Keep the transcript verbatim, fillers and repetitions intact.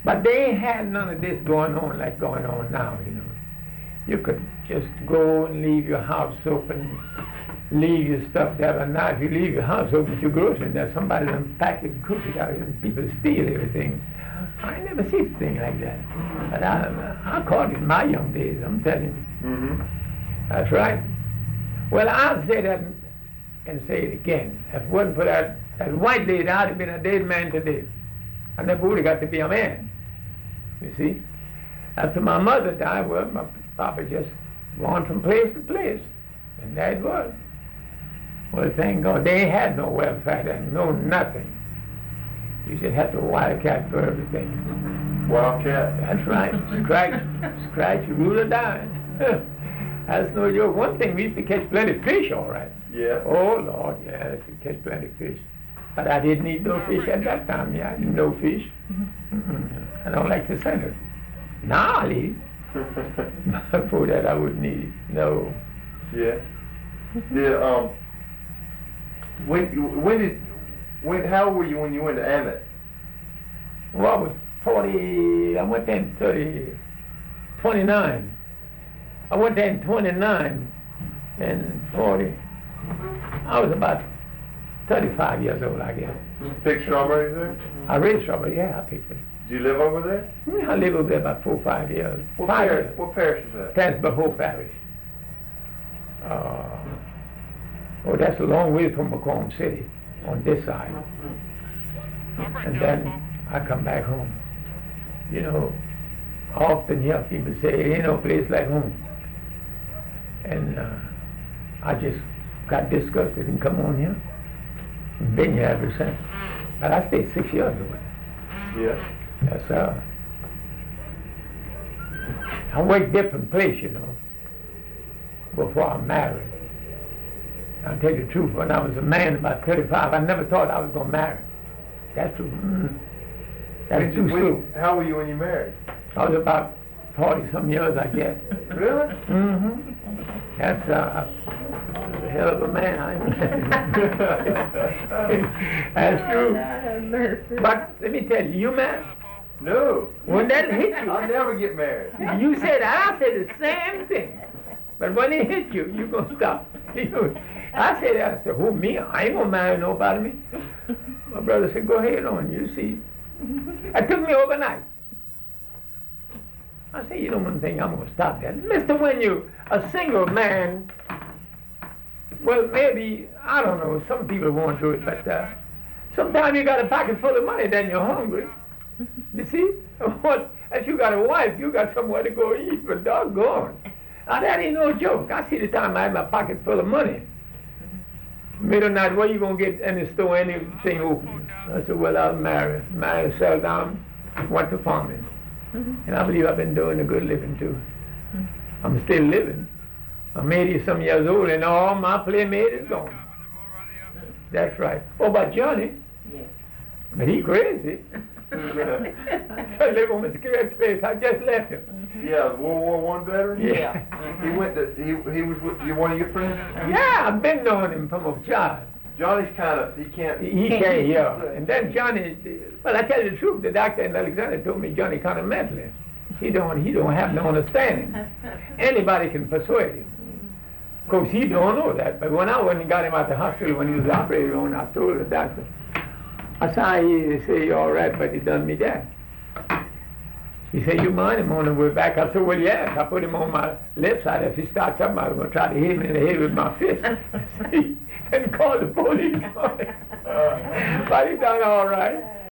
But they ain't had none of this going on like going on now, you know. You could just go and leave your house open, leave your stuff there. But now if you leave your house open with your groceries, there's somebody done pack it and cook it out and people steal everything. I ain't never seen a thing like that. But I, I caught it in my young days, I'm telling you. Mm-hmm. That's right. Well, I'll say that and say it again. If it wasn't for that, that white lady, I'd have been a dead man today. I never would have got to be a man. You see? After my mother died, well, my papa just went from place to place. And there it was. Well, thank God. They ain't had no welfare then, no nothing. You should have to wildcat for everything. Wildcat? That's right. Scratch, scratch, rule or die. That's no joke. One thing, we used to catch plenty of fish, all right. Yeah. Oh, Lord, yeah, I used to catch plenty of fish. But I didn't eat no fish at that time. Yeah, I didn't know fish. Mm-hmm. I don't like the center. Now I'll eat it. Before that, I wouldn't eat it. No. Yeah. Yeah. Um. When when did when how old were you when you went to Ammett? Well, I was forty. I went there in thirty, twenty-nine. I went there in twenty-nine and forty. I was about thirty-five years old, I guess. Pick strawberries there? I raised strawberry, yeah, I picked it. Did you live over there? Yeah, I lived over there about four or five years. What five parish? years. What parish is that? Tansborough Parish. Uh, oh, that's a long way from Macomb City on this side. And then I come back home. You know, I often hear people say, ain't no place like home. And uh, I just got disgusted and come on here. And been here ever since. But I stayed six years away. Yeah. That's uh. I worked different place, you know, before I married. I'll tell you the truth, when I was a man about thirty-five, I never thought I was going to marry. That's true. Mm. That's too soon. How were you when you married? I was about forty-some years, I guess. Really? Mm-hmm. That's uh, a hell of a man. That's true. But let me tell you, you married? No. When that hit you, I'll never get married. You said that, I said the same thing. But when it hit you, you gonna stop. I said that, I said, who, me? I ain't gonna marry nobody. Me. My brother said, go ahead on, you see. It took me overnight. I said, you don't want to think I'm gonna stop that. Mister When you a single man, well, maybe, I don't know, some people won't do it, but uh, sometimes you got a pocket full of money, then you're hungry. You see? What? If you got a wife, you got somewhere to go eat, but doggone. Now, that ain't no joke. I see the time I had my pocket full of money. Middle night, where you going to get in the store anything open? I said, well, I'll marry. Marry, sell down, went to farming. Mm-hmm. And I believe I've been doing a good living, too. Mm-hmm. I'm still living. I'm eighty-some years old, and all my playmate is gone. That's right. Oh, about Johnny? Yeah. But he crazy. I live on the correct place. I just left him. Yeah, World War One veteran. Yeah. He went to. He he was with you. One of your friends. Yeah, I've been knowing him from a child. Johnny's kind of. He can't. He, he can't hear. And then Johnny. Well, I tell you the truth. The doctor in Alexander told me Johnny kind of mentalist. He don't. He don't have no understanding. Anybody can persuade him. Of course, he don't know that. But when I went and got him out the hospital when he was operated on, I told the doctor. I said, he said, you're all right, but he done me that. He said, you mind him on the way back? I said, well, yes. I put him on my left side. If he starts something, I'm going to try to hit him in the head with my fist. And call the police on him. But he done all right.